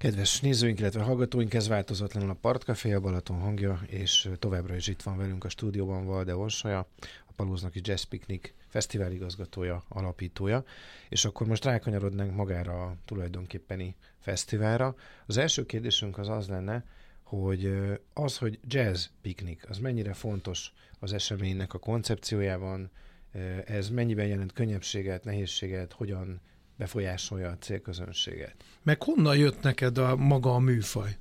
Kedves nézőink, illetve hallgatóink, ez változatlanul a Partcafé, a Balaton hangja, és továbbra is itt van velünk a stúdióban Valde Orsolya, a Palóznaki Jazz Picnic fesztivál igazgatója, alapítója, és akkor most rákanyarodnánk magára a tulajdonképpeni fesztiválra. Az első kérdésünk az lenne, hogy jazz piknik, az mennyire fontos az eseménynek a koncepciójában, ez mennyiben jelent könnyebbséget, nehézséget, hogyan befolyásolja a célközönséget. Meg honnan jött neked maga a műfaj?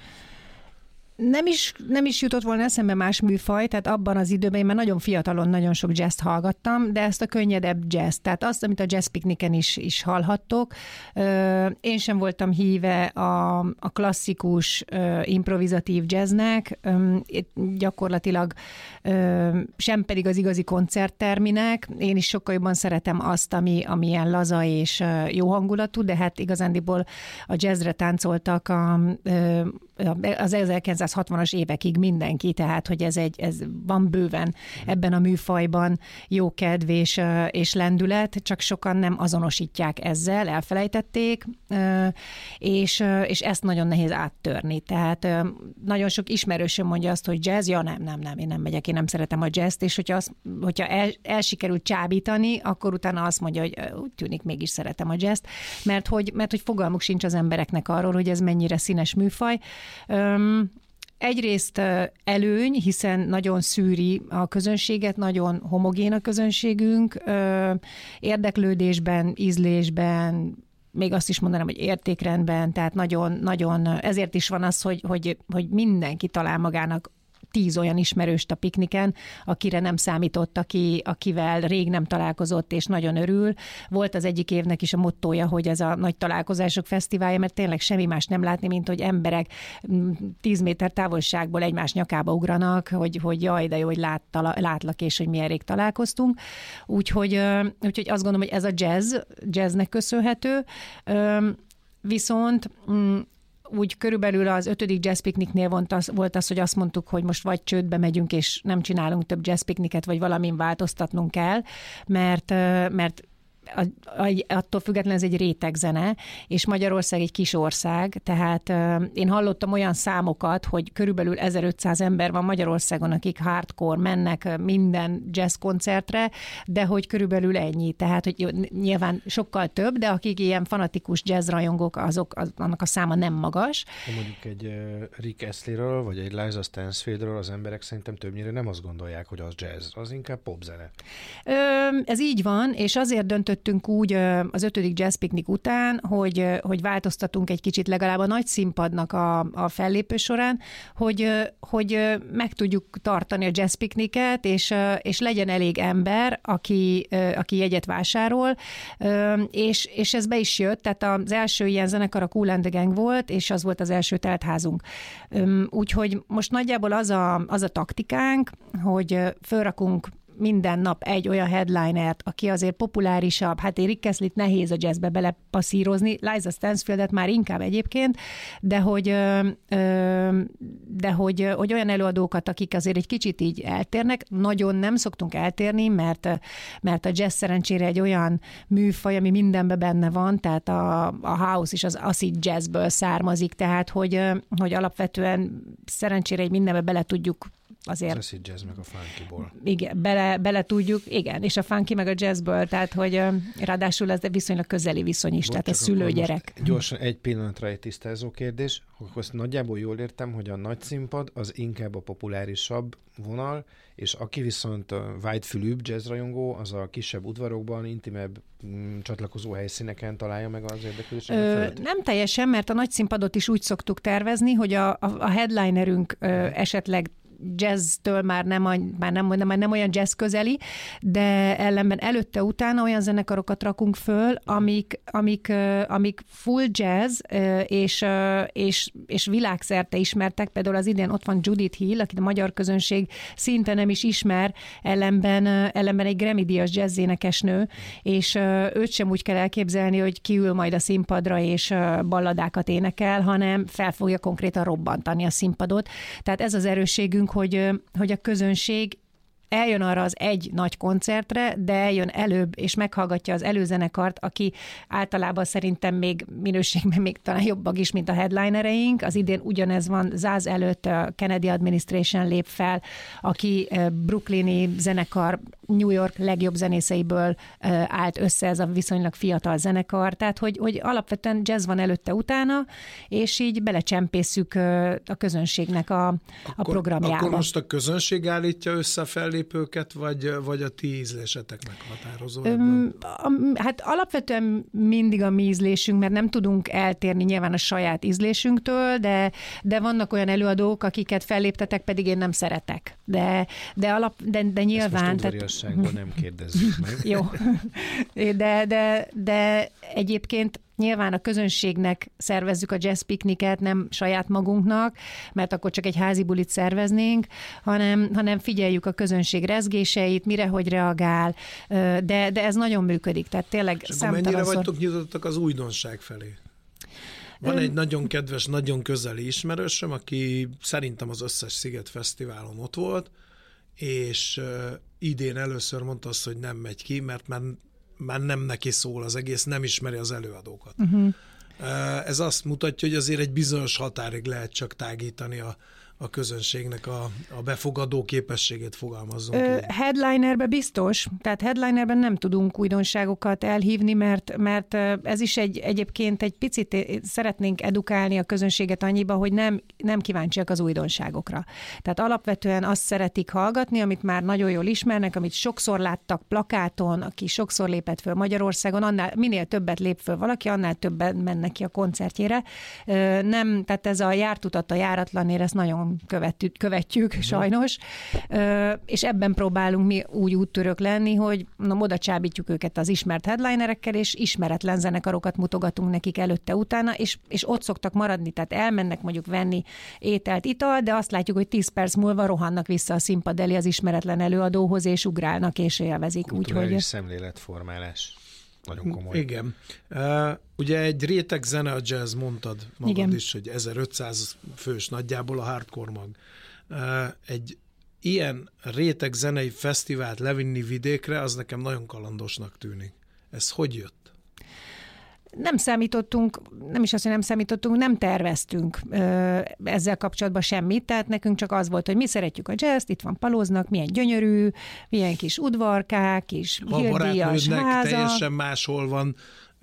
Nem is jutott volna eszembe más műfaj, tehát abban az időben én már nagyon fiatalon nagyon sok jazzt hallgattam, de ezt a könnyedebb jazz, tehát azt, amit a Jazz Picnicen is hallhattok. Én sem voltam híve a klasszikus improvizatív jazznek, gyakorlatilag sem pedig az igazi koncertterminek. Én is sokkal jobban szeretem azt, ami ilyen laza és jó hangulatú, de hát igazándiból a jazzre táncoltak az 1960-as évekig mindenki, tehát hogy ez van bőven ebben a műfajban jó kedv és lendület, csak sokan nem azonosítják ezzel, elfelejtették, és ezt nagyon nehéz áttörni. Tehát nagyon sok ismerősöm mondja azt, hogy jazz, ja nem, én nem megyek, én nem szeretem a jazzt, és hogyha el sikerült csábítani, akkor utána azt mondja, hogy úgy tűnik, mégis szeretem a jazzt, mert hogy fogalmuk sincs az embereknek arról, hogy ez mennyire színes műfaj. Egyrészt előny, hiszen nagyon szűri a közönséget, nagyon homogén a közönségünk, érdeklődésben, ízlésben, még azt is mondanám, hogy értékrendben, tehát nagyon, ezért is van az, hogy mindenki talál magának 10 olyan ismerőst a pikniken, akire nem számított, akivel rég nem találkozott, és nagyon örül. Volt az egyik évnek is a mottója, hogy ez a nagy találkozások fesztiválja, mert tényleg semmi más nem látni, mint hogy emberek 10 méter távolságból egymás nyakába ugranak, hogy jaj, de jó, hogy látlak, és hogy milyen rég találkoztunk. Úgyhogy azt gondolom, hogy ez a jazznek köszönhető. Viszont úgy körülbelül az 5. Jazz Picnicnél volt az, hogy azt mondtuk, hogy most vagy csődbe megyünk, és nem csinálunk több jazz picnicet, vagy valamin változtatnunk kell, mert attól függetlenül ez egy rétegzene, és Magyarország egy kis ország, tehát én hallottam olyan számokat, hogy körülbelül 1500 ember van Magyarországon, akik hardcore mennek minden jazz koncertre, de hogy körülbelül ennyi, tehát hogy nyilván sokkal több, de akik ilyen fanatikus jazz rajongók, annak a száma nem magas. Mondjuk egy Rick Astleyről, vagy egy Liza Stansfieldről az emberek szerintem többnyire nem azt gondolják, hogy az jazz, az inkább popzene. Ez így van, és azért döntöttünk úgy az 5. Jazz Picnic után, hogy változtatunk egy kicsit legalább a nagy színpadnak a fellépő során, hogy meg tudjuk tartani a Jazz Picnicet, és legyen elég ember, aki jegyet vásárol, és ez be is jött, tehát az első ilyen zenekar a Kool and the Gang volt, és az volt az első teltházunk. Úgyhogy most nagyjából az a taktikánk, hogy fölrakunk minden nap egy olyan headlinert, aki azért populárisabb, hát Rick Astleyt nehéz a jazzbe belepasszírozni, Liza Stansfieldet már inkább egyébként, de hogy olyan előadókat, akik azért egy kicsit így eltérnek, nagyon nem szoktunk eltérni, mert a jazz szerencsére egy olyan műfaj, ami mindenben benne van, tehát a house is az acid jazzből származik, tehát hogy alapvetően szerencsére egy mindenbe bele tudjuk azért. Az acid jazz meg a funkyból. Igen, bele tudjuk, igen, és a funky meg a jazzből, tehát hogy ráadásul ez viszonylag közeli viszony is, tehát a szülő-gyerek. Gyorsan egy pillanatra egy tisztázó kérdés, akkor azt nagyjából jól értem, hogy a nagy színpad az inkább a populárisabb vonal, és aki viszont vágyfülűbb jazzrajongó, az a kisebb udvarokban, intimebb csatlakozó helyszíneken találja meg az érdeklődéseket? Nem teljesen, mert a nagy színpadot is úgy szoktuk tervezni, hogy a headlinerünk esetleg jazztől már nem olyan jazz közeli, de ellenben előtte-utána olyan zenekarokat rakunk föl, amik full jazz, és világszerte ismertek. Például az idén ott van Judith Hill, akit a magyar közönség szinte nem is ismer, ellenben egy Grammy-díjas jazzénekesnő, és őt sem úgy kell elképzelni, hogy kiül majd a színpadra és balladákat énekel, hanem fel fogja konkrétan robbantani a színpadot. Tehát ez az erősségünk, hogy a közönség eljön arra az egy nagy koncertre, de eljön előbb, és meghallgatja az előzenekart, aki általában szerintem még minőségben még talán jobbak is, mint a headlinereink. Az idén ugyanez van, Zaz előtt a Kennedy Administration lép fel, aki brooklyni zenekar, New York legjobb zenészeiből állt össze, ez a viszonylag fiatal zenekar, tehát hogy alapvetően jazz van előtte-utána, és így belecsempészük a közönségnek a programjába. Akkor most a közönség állítja össze a fellépőket, vagy a ti ízlésetek meghatározó? Hát alapvetően mindig a mi ízlésünk, mert nem tudunk eltérni nyilván a saját ízlésünktől, de vannak olyan előadók, akiket felléptetek, pedig én nem szeretek. De nyilván... Ezt most nem kérdezzük meg. Jó. De egyébként nyilván a közönségnek szervezzük a jazz pikniket, nem saját magunknak, mert akkor csak egy házi bulit szerveznénk, hanem figyeljük a közönség rezgéseit, mire hogy reagál, de ez nagyon működik, tehát tényleg számtalanszor... Mennyire vagytok nyitottak az újdonság felé? Van egy nagyon kedves, nagyon közeli ismerősöm, aki szerintem az összes Sziget Fesztiválon ott volt, és idén először mondta azt, hogy nem megy ki, mert már nem neki szól az egész, nem ismeri az előadókat. Ez azt mutatja, hogy azért egy bizonyos határig lehet csak tágítani a közönségnek a befogadó képességét, fogalmazzunk. Headlinerben biztos, tehát headlinerben nem tudunk újdonságokat elhívni, mert ez is egyébként egy picit szeretnénk edukálni a közönséget annyiba, hogy nem kíváncsiak az újdonságokra. Tehát alapvetően azt szeretik hallgatni, amit már nagyon jól ismernek, amit sokszor láttak plakáton, aki sokszor lépett föl Magyarországon, annál minél többet lép föl valaki, annál többen mennek ki a koncertjére. Tehát ez a járt utat a járatlanért, ezt nagyon követjük sajnos, és ebben próbálunk mi úgy úttörők lenni, hogy oda csábítjuk őket az ismert headlinerekkel, és ismeretlen zenekarokat mutogatunk nekik előtte-utána, és ott szoktak maradni, tehát elmennek mondjuk venni ételt, italt, de azt látjuk, hogy 10 perc múlva rohannak vissza a színpad elé az ismeretlen előadóhoz, és ugrálnak, és élvezik. Kulturális szemléletformálás. Nagyon komoly. Igen. Ugye egy réteg zene a jazz, mondtad magad Igen. is, hogy 1500 fős nagyjából a hardcore mag. Egy ilyen réteg zenei fesztivált levinni vidékre, az nekem nagyon kalandosnak tűnik. Ez hogy jött? Nem számítottunk, nem is azt, hogy nem számítottunk, nem terveztünk ezzel kapcsolatban semmit, tehát nekünk csak az volt, hogy mi szeretjük a jazzt, itt van Palóznak, milyen gyönyörű, milyen kis udvarkák, kis hírdíjas háza. Teljesen máshol van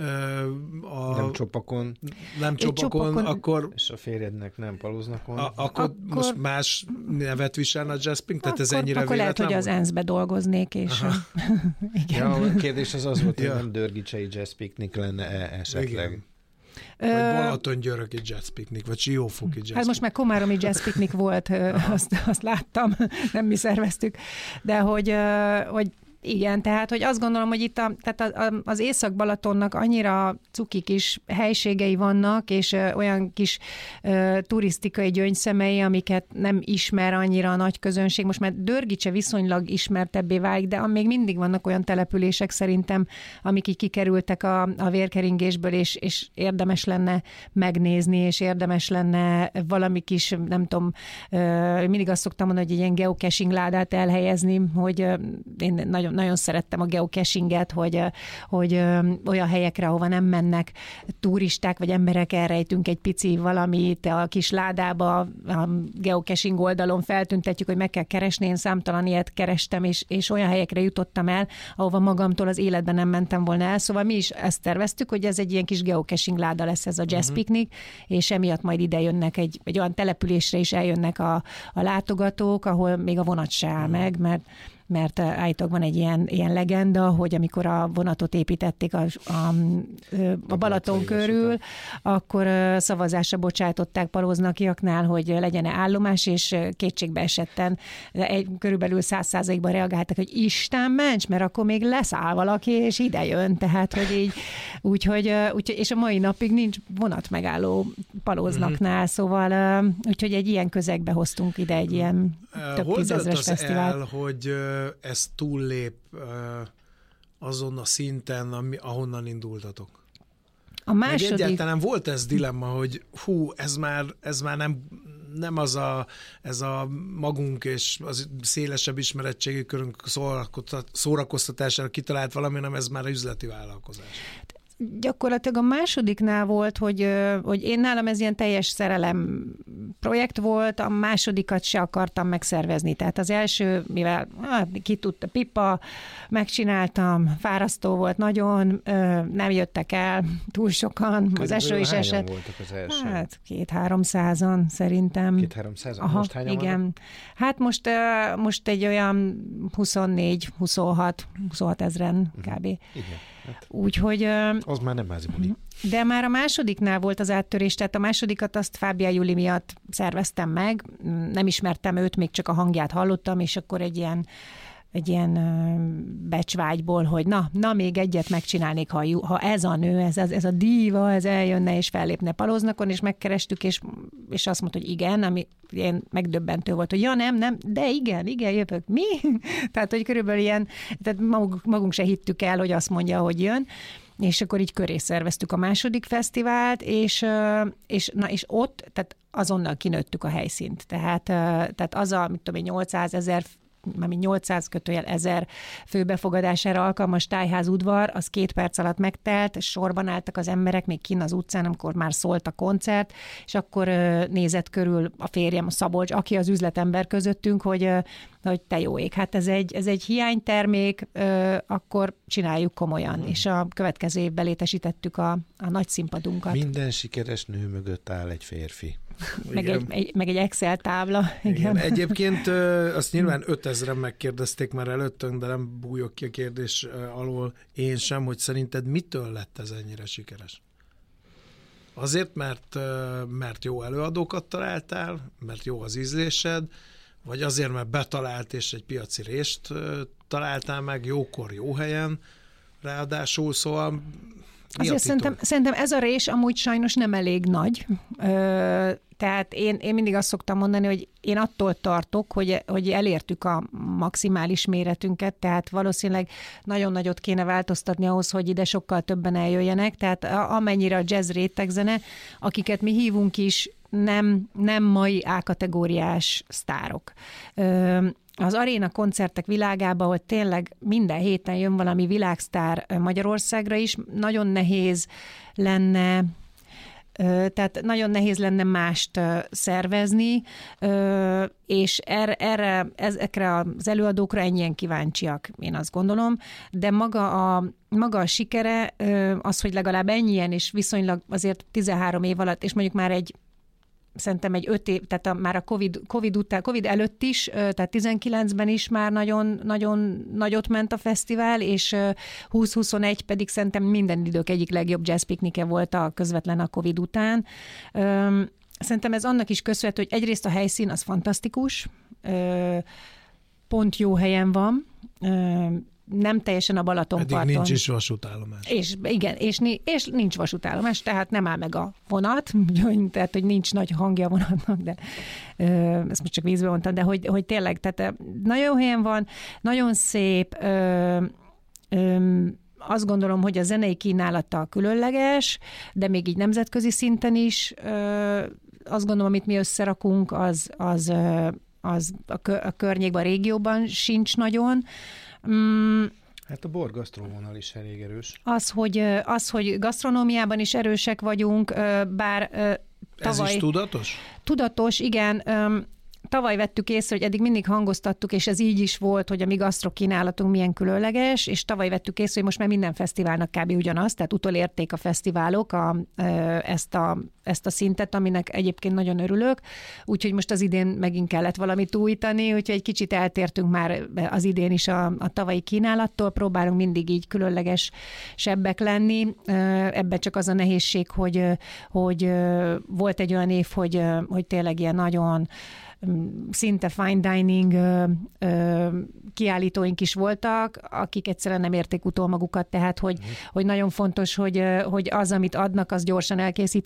nem Csopakon, akkor... És a férjednek nem Palóznakon. Akkor most más nevet viselne a Jazzpink? Tehát ez ennyire akkor lehet, hogy az ENSZ-be dolgoznék, és... Igen. Ja, a kérdés az volt, hogy nem Dörgicsei Jazz Picnic lenne esetleg. Igen. Vagy Balatongyöröki Jazz Picnic, vagy Siófoki Jazz Hát most már komáromi Jazz Picnic volt, azt láttam, nem mi szerveztük, de hogy igen, tehát hogy azt gondolom, hogy itt az Észak-Balatonnak annyira cuki kis helységei vannak, és olyan kis turisztikai gyöngyszemei, amiket nem ismer annyira a nagy közönség. Most már Dörgicse viszonylag ismertebbé válik, de még mindig vannak olyan települések szerintem, amik így kikerültek a vérkeringésből, és érdemes lenne megnézni, és érdemes lenne valami kis, nem tudom, mindig azt szoktam mondani, hogy egy ilyen geocaching ládát elhelyezni, hogy én nagyon szerettem a geocachinget, hogy olyan helyekre, ahova nem mennek turisták vagy emberek, elrejtünk egy pici valamit a kis ládába, a geocaching oldalon feltüntetjük, hogy meg kell keresni, én számtalan ilyet kerestem, és olyan helyekre jutottam el, ahova magamtól az életben nem mentem volna el, szóval mi is ezt terveztük, hogy ez egy ilyen kis geocaching láda lesz ez a Jazz Picnic, és emiatt majd ide jönnek egy olyan településre is eljönnek a látogatók, ahol még a vonat se áll meg, mert állítólag van egy ilyen legenda, hogy amikor a vonatot építették a Balaton körül, akkor szavazásra bocsátották palóznakiaknál, hogy legyen-e állomás, és kétségbe esetten körülbelül 100%-ban reagáltak, hogy Isten ments, mert akkor még leszáll valaki, és ide jön. Tehát, hogy így, úgyhogy és a mai napig nincs vonatmegálló Palóznaknál, szóval úgyhogy egy ilyen közegbe hoztunk ide egy ilyen több tízezres fesztivált. Hogy ez túllép azon a szinten, ahonnan indultatok? A második... Meg egyáltalán volt ez dilemma, hogy ez már nem ez a magunk és az szélesebb ismeretségi körünk szórakoztatására kitalált valami, hanem ez már üzleti vállalkozás. Gyakorlatilag a másodiknál volt, hogy én nálam ez ilyen teljes szerelem projekt volt, a másodikat se akartam megszervezni. Tehát az első, mivel ki tudta pipa, megcsináltam, fárasztó volt nagyon, nem jöttek el túl sokan, az eső is esett. Voltak az első? Hát 200-300-an szerintem. 200-300-an? Most hányan igen. vannak? Hát most egy olyan 24-26 ezren kb. Igen. Hát, úgyhogy... az már nem házi buli. De már a másodiknál volt az áttörés, tehát a másodikat azt Fábia Juli miatt szerveztem meg. Nem ismertem őt, még csak a hangját hallottam, és akkor egy ilyen becsvágyból, hogy na még egyet megcsinálnék, ha ez a nő, ez a díva, ez eljönne és fellépne Paloznakon, és megkerestük, és azt mondta, hogy igen, ami ilyen megdöbbentő volt, hogy ja nem, de igen, jövök. Mi? Tehát, hogy körülbelül ilyen, tehát magunk se hittük el, hogy azt mondja, hogy jön. És akkor így köré szerveztük a második fesztivált, és ott, tehát azonnal kinőttük a helyszínt. Tehát az a, mit tudom én, 800-1000 fő befogadására alkalmas tájház udvar, az 2 perc alatt megtelt, sorban álltak az emberek még kinn az utcán, amikor már szólt a koncert, és akkor nézett körül a férjem, a Szabolcs, aki az üzletember közöttünk, hogy te jó ég, hát ez egy hiánytermék, akkor csináljuk komolyan. És a következő évben létesítettük a nagy színpadunkat. Minden sikeres nő mögött áll egy férfi. Meg egy Excel tábla. Igen. Egyébként azt nyilván 5000-en megkérdezték már előttünk, de nem bújok ki a kérdés alól én sem, hogy szerinted mitől lett ez ennyire sikeres? Azért, mert jó előadókat találtál, mert jó az ízlésed, vagy azért, mert betalált és egy piaci rést találtál meg jókor, jó helyen, ráadásul, szóval azért szerintem ez a rés amúgy sajnos nem elég nagy. Tehát én mindig azt szoktam mondani, hogy én attól tartok, hogy elértük a maximális méretünket, tehát valószínűleg nagyon nagyot kéne változtatni ahhoz, hogy ide sokkal többen eljöjjenek, tehát amennyire a jazz rétegzene, akiket mi hívunk is, nem mai A-kategóriás sztárok. Az aréna koncertek világában, hogy tényleg minden héten jön valami világsztár Magyarországra is, nagyon nehéz lenne, tehát nagyon nehéz lenne mást szervezni, és ezekre az előadókra ennyien kíváncsiak, én azt gondolom, de maga a sikere az, hogy legalább ennyien, és viszonylag azért 13 év alatt, és mondjuk már szerintem egy 5 év, tehát már a Covid előtt is, tehát 19-ben is már nagyon, nagyon nagyot ment a fesztivál, és 20-21 pedig szerintem minden idők egyik legjobb jazz piknike volt közvetlen a Covid után. Szerintem ez annak is köszönhető, hogy egyrészt a helyszín az fantasztikus, pont jó helyen van, nem teljesen a Balatonparton. Eddig nincs is vasútállomás. És nincs vasútállomás, tehát nem áll meg a vonat, tehát hogy nincs nagy hangja a vonatnak, de ezt most csak vízbe mondtam, de hogy tényleg, tehát nagyon helyen van, nagyon szép, azt gondolom, hogy a zenei kínálata különleges, de még így nemzetközi szinten is azt gondolom, amit mi összerakunk, az a környékben, a régióban sincs nagyon. Hát a bor gasztronómionál is elég erős. Az, hogy gasztronómiában is erősek vagyunk, bár tavaly... Ez is tudatos? Tudatos, igen. Tavaly vettük észre, hogy eddig mindig hangoztattuk, és ez így is volt, hogy a mi gasztrokínálatunk milyen különleges, és tavaly vettük észre, hogy most már minden fesztiválnak kb. Ugyanaz, tehát utolérték a fesztiválok ezt a szintet, aminek egyébként nagyon örülök, úgyhogy most az idén megint kellett valamit újítani, úgyhogy egy kicsit eltértünk már az idén is a tavalyi kínálattól, próbálunk mindig így különlegesebbek lenni. Ebben csak az a nehézség, hogy volt egy olyan év, hogy tényleg ilyen nagyon szinte fine dining kiállítóink is voltak, akik egyszerűen nem érték utol magukat, tehát hogy nagyon fontos, hogy az, amit adnak, az gyorsan elkészíthető legyen,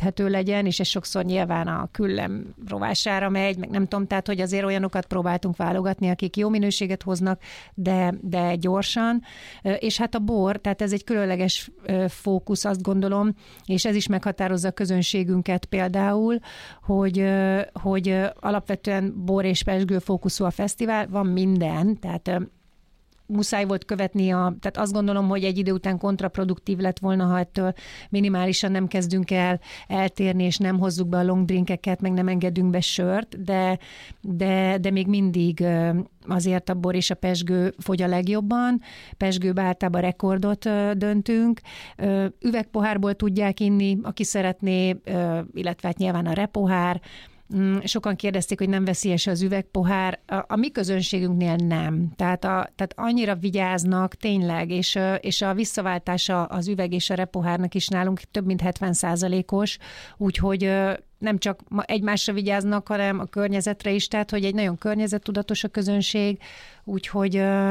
legyen, és ez sokszor nyilván a küllem rovására megy, meg nem tudom, tehát hogy azért olyanokat próbáltunk válogatni, akik jó minőséget hoznak, de gyorsan. És hát a bor, tehát ez egy különleges fókusz, azt gondolom, és ez is meghatározza a közönségünket például, hogy alapvetően bor és pezsgő fókuszú a fesztivál, van minden, tehát muszáj volt követni, tehát azt gondolom, hogy egy idő után kontraproduktív lett volna, ha ettől minimálisan nem kezdünk el eltérni, és nem hozzuk be a long drinkeket, meg nem engedünk be sört, de még mindig azért a bor és a pezsgő fogy a legjobban. Pezsgőbe általában rekordot döntünk. Üvegpohárból tudják inni, aki szeretné, illetve hát nyilván a repohár. Sokan kérdezték, hogy nem veszélyes az üvegpohár. A mi közönségünknél nem. Tehát annyira vigyáznak tényleg, és a visszaváltása az üveg és a repohárnak is nálunk több mint 70%-os, úgyhogy nem csak egymásra vigyáznak, hanem a környezetre is, tehát hogy egy nagyon környezettudatos a közönség, úgyhogy...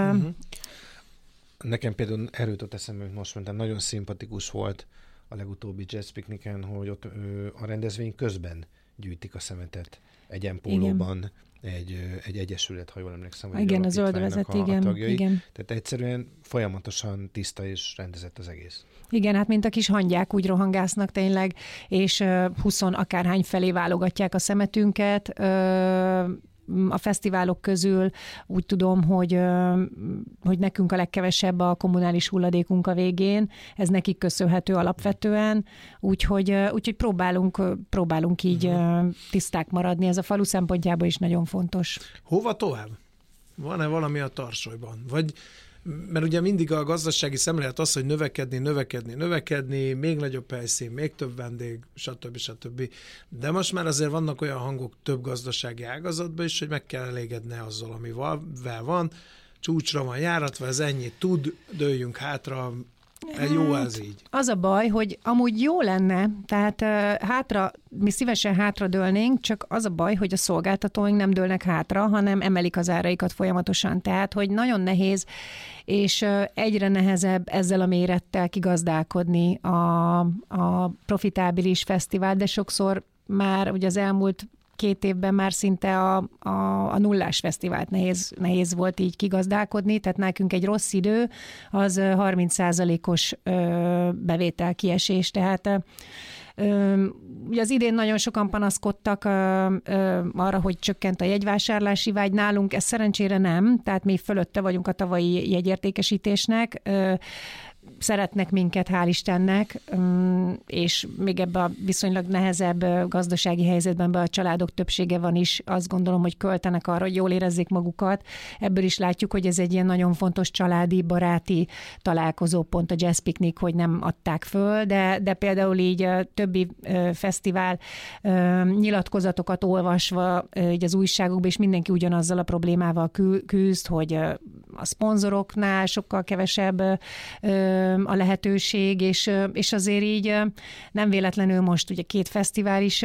Nekem például erről jutott eszembe, hogy most mondtam, nagyon szimpatikus volt a legutóbbi Jazz Picnicen, hogy ott a rendezvény közben gyűjtik a szemetet egy empólóban, egy egyesület, ha jól emlékszem, vagy igen, a Zöldvezet, a tagjai. Igen. Tehát egyszerűen folyamatosan tiszta és rendezett az egész. Igen, hát mint a kis hangyák úgy rohangásznak tényleg, és 20 akárhány felé válogatják a szemetünket. A fesztiválok közül úgy tudom, hogy nekünk a legkevesebb a kommunális hulladékunk a végén, ez nekik köszönhető alapvetően, úgyhogy próbálunk így tiszták maradni, ez a falu szempontjából is nagyon fontos. Hova tovább? Van-e valami a tarsolyban? Mert ugye mindig a gazdasági szemlélet az, hogy növekedni, még nagyobb helyszín, még több vendég, stb. De most már azért vannak olyan hangok több gazdasági ágazatban is, hogy meg kell elégedni azzal, amivel van. Csúcsra van járatva, ez ennyit tud, dőljünk hátra, jó ez így. Az a baj, hogy amúgy jó lenne, tehát mi szívesen hátradőlnénk, csak az a baj, hogy a szolgáltatóink nem dőlnek hátra, hanem emelik az áraikat folyamatosan. Tehát, hogy nagyon nehéz, és egyre nehezebb ezzel a mérettel kigazdálkodni a profitábilis fesztivál, de sokszor már ugye az elmúlt 2 évben már szinte a nullás fesztivált nehéz volt így kigazdálkodni, tehát nekünk egy rossz idő, az 30%-os bevétel kiesés, tehát ugye az idén nagyon sokan panaszkodtak arra, hogy csökkent a jegyvásárlási vágy, nálunk ez szerencsére nem, tehát mi fölötte vagyunk a tavalyi jegyértékesítésnek, szeretnek minket, hál' Istennek, és még ebben a viszonylag nehezebb gazdasági helyzetben a családok többsége van is, azt gondolom, hogy költenek arra, hogy jól érezzék magukat. Ebből is látjuk, hogy ez egy ilyen nagyon fontos családi, baráti találkozópont a Jazz Picnic, hogy nem adták föl, de például így többi fesztivál nyilatkozatokat olvasva így az újságokban, és mindenki ugyanazzal a problémával küzd, hogy a szponzoroknál sokkal kevesebb a lehetőség, és azért így nem véletlenül most ugye 2 fesztivál is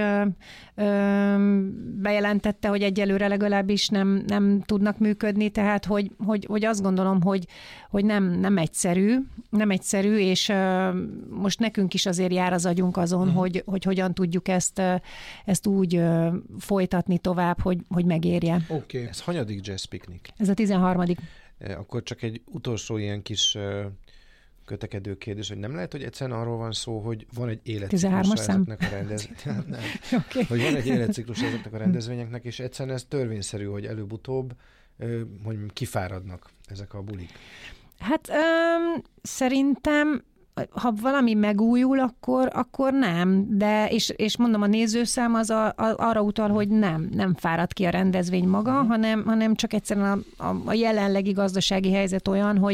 bejelentette, hogy egyelőre legalábbis nem tudnak működni, tehát hogy azt gondolom, hogy nem egyszerű, és most nekünk is azért jár az agyunk azon, hogy hogyan tudjuk ezt úgy folytatni tovább, hogy megérje. Oké. Ez hanyadik Jazz Picnic? Ez a 13. Akkor csak egy utolsó ilyen kis kötekedő kérdés, hogy nem lehet, hogy egyszerűen arról van szó, hogy van egy életciklus ezeknek a rendezvényeknek. Okay. Hogy van egy életciklus ezeknek a rendezvényeknek, és egyszerűen ez törvényszerű, hogy előbb-utóbb hogy kifáradnak ezek a bulik. Hát szerintem ha valami megújul, akkor nem, de és mondom, a nézőszám az arra utal, hogy nem fárad ki a rendezvény maga, hanem csak egyszerűen a jelenlegi gazdasági helyzet olyan,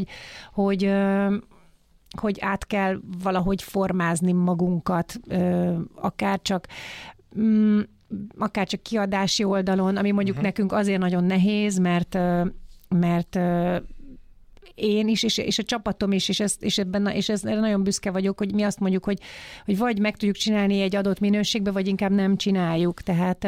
hogy át kell valahogy formázni magunkat, akár csak kiadási oldalon, ami mondjuk nekünk azért nagyon nehéz, mert én is, és a csapatom is, és ezzel nagyon büszke vagyok, hogy mi azt mondjuk, hogy vagy meg tudjuk csinálni egy adott minőségbe, vagy inkább nem csináljuk. Tehát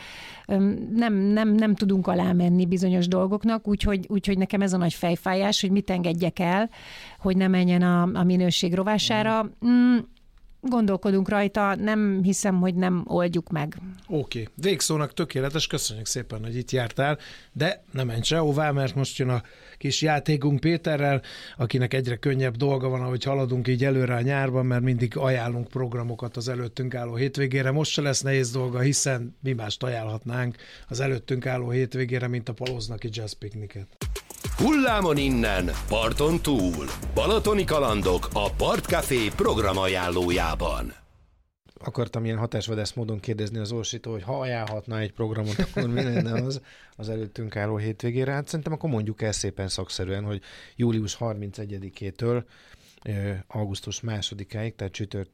nem tudunk alámenni bizonyos dolgoknak, úgyhogy nekem ez a nagy fejfájás, hogy mit engedjek el, hogy ne menjen a minőség rovására. Gondolkodunk rajta, nem hiszem, hogy nem oldjuk meg. Oké. Végszónak tökéletes, köszönjük szépen, hogy itt jártál, de nem menj sehová, mert most jön a kis játékunk Péterrel, akinek egyre könnyebb dolga van, ahogy haladunk így előre a nyárban, mert mindig ajánlunk programokat az előttünk álló hétvégére. Most se lesz nehéz dolga, hiszen mi mást ajánlhatnánk az előttünk álló hétvégére, mint a Palóznaki Jazz Pikniket. Hullámon innen, parton túl. Balatoni kalandok a Partcafé programajánlójában. Akartam ilyen hatásvadász módon kérdezni az Orsitól, hogy ha ajánlhatna egy programot, akkor mi lenne az előttünk álló hétvégére? Hát szerintem akkor mondjuk el szépen szakszerűen, hogy július 31-től augusztus 2-áig, tehát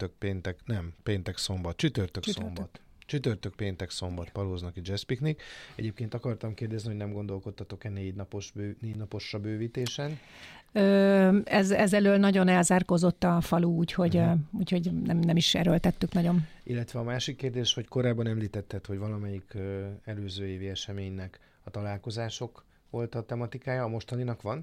csütörtök, péntek, szombat Palóznaki Jazz Picnic. Egyébként akartam kérdezni, hogy nem gondolkodtatok-e 4 naposra bővítésen? Ez elől nagyon elzárkózott a falu, úgyhogy nem is erőltettük nagyon. Illetve a másik kérdés, hogy korábban említetted, hogy valamelyik előző évi eseménynek a találkozások volt a tematikája, a mostaninak van?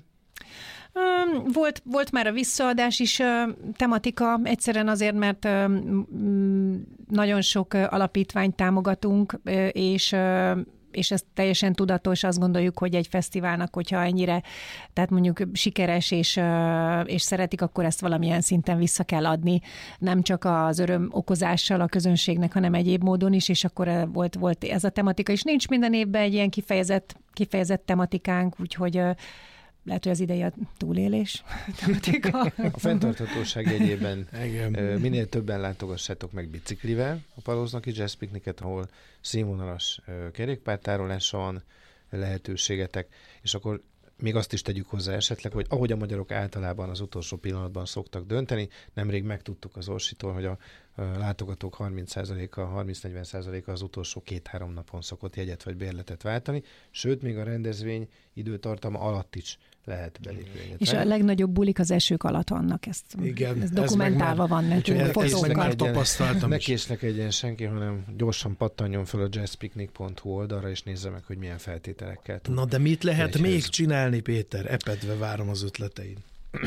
Volt már a visszaadás is tematika, egyszerűen azért, mert nagyon sok alapítványt támogatunk, és ez teljesen tudatos, azt gondoljuk, hogy egy fesztiválnak, hogyha ennyire, tehát mondjuk sikeres, és szeretik, akkor ezt valamilyen szinten vissza kell adni, nem csak az öröm okozással a közönségnek, hanem egyéb módon is, és akkor volt ez a tematika, és nincs minden évben egy ilyen kifejezett tematikánk, úgyhogy lehet, hogy az idei a túlélés tematika. A fenntarthatóság jegyében minél többen látogassátok meg biciklivel a Palóznaki Jazz Picnicet, ahol színvonalas kerékpártárolásra van lehetőségetek, és akkor még azt is tegyük hozzá esetleg, hogy ahogy a magyarok általában az utolsó pillanatban szoktak dönteni, nemrég megtudtuk az Orsitól, hogy a látogatók 30-40%-a az utolsó 2-3 napon szokott jegyet vagy bérletet váltani, sőt, még a rendezvény időtartama alatt is lehet belépni. És a legnagyobb bulik az esők alatt vannak, ez dokumentálva van, már tapasztaltam. Ne késlekedjen senki, hanem gyorsan pattanjon fel a jazzpicnic.hu oldalra, és nézze meg, hogy milyen feltételekkel tud. Na de mit lehet még csinálni, Péter? Epedve várom az ötleteid.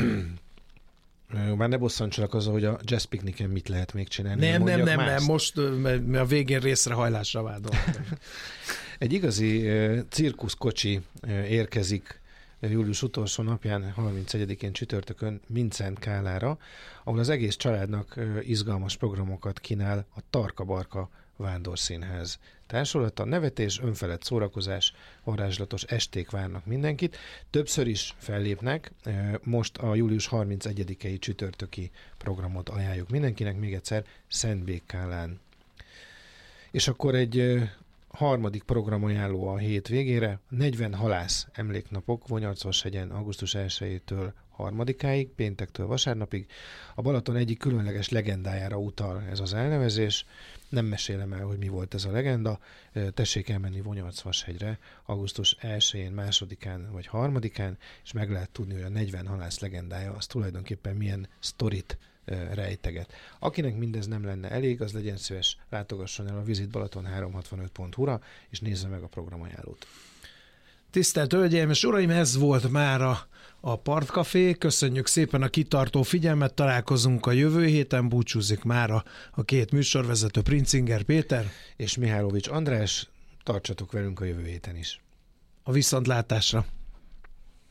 Már ne bosszantsanak azzal, hogy a Jazz Picnicen mit lehet még csinálni. Nem, most a végén részrehajlásra vádoltam. Egy igazi cirkuszkocsi érkezik július utolsó napján, 31-én csütörtökön Mincent Kálára, ahol az egész családnak izgalmas programokat kínál a Tarka-Barka Vándorszínház társulata. Nevetés, önfelett szórakozás, varázslatos esték várnak mindenkit. Többször is fellépnek, most a július 31-i csütörtöki programot ajánljuk mindenkinek, még egyszer Szentbék Kálán. És akkor egy harmadik programajánló a hét végére, 40 halász emléknapok Vonyarcvashegyen augusztus 1-től 3-áig, péntektől vasárnapig. A Balaton egyik különleges legendájára utal ez az elnevezés. Nem mesélem el, hogy mi volt ez a legenda. Tessék elmenni Vonyarcvashegyre augusztus 1-én, 2-án vagy 3-án, és meg lehet tudni, hogy a 40 halász legendája az tulajdonképpen milyen sztorit rejteget. Akinek mindez nem lenne elég, az legyen szíves, látogasson el a visitbalaton365.hu-ra, és nézze meg a programajánlót. Tisztelt Hölgyeim és Uraim, ez volt mára a Partcafé. Köszönjük szépen a kitartó figyelmet, találkozunk a jövő héten, búcsúzik mára a két műsorvezető, Princinger Péter és Mihálovics András. Tartsatok velünk a jövő héten is. A viszontlátásra!